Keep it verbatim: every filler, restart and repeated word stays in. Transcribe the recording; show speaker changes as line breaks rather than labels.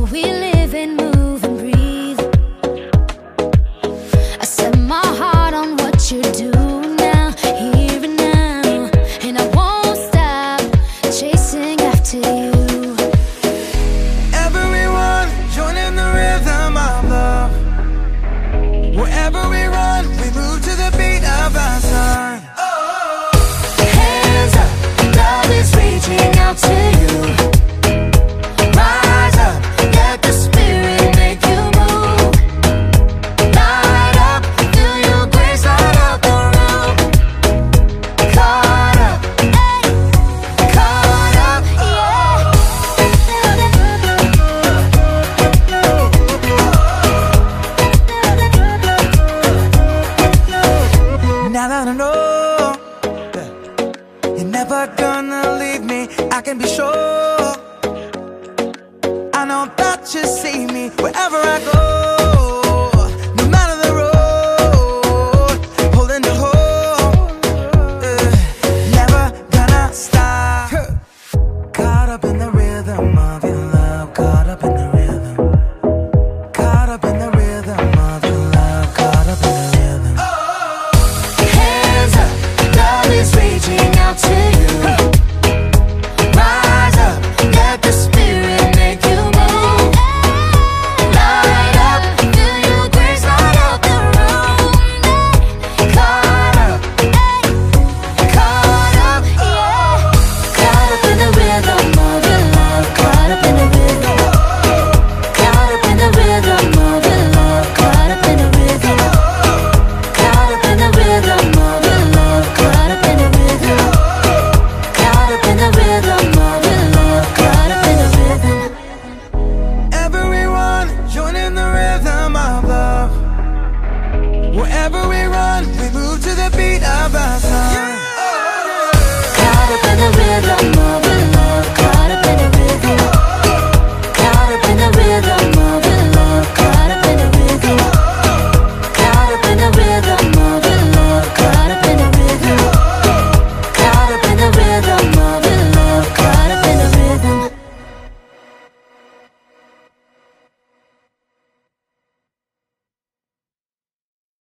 we live and move and breathe. I set my heart on what you do now, here and now, and I won't stop chasing after you.
Everyone joining the rhythm of love. Wherever we run, we move to the beat of our song.
Hands up, love is reaching out to you. Rise up, let the spirit make you move. Light up, feel your grace light up the room. Caught up, ay, caught up, yeah.
Now that I know you're never gonna leave me, I can be sure. I know that you see me wherever I go. No matter the road, holding the hope, uh, never gonna stop. Caught up in the rhythm of your love, caught up in the rhythm, caught up in the rhythm of your love, caught up in the rhythm.
Hands up, love is reaching out to you. Rise up, let the spirit make you move. Light up, feel your grace light up the room. Caught up, ay, caught up, yeah. Caught up in the rhythm of your love, caught up in the rhythm. Caught up in the rhythm of your love, caught up in the rhythm. Caught up in the rhythm of your love, caught up in the rhythm. Caught up in the rhythm of your love, caught up in the rhythm.
Everyone joining the rhythm of love. Wherever we run, we move to the beat of our song.
Caught up in the rhythm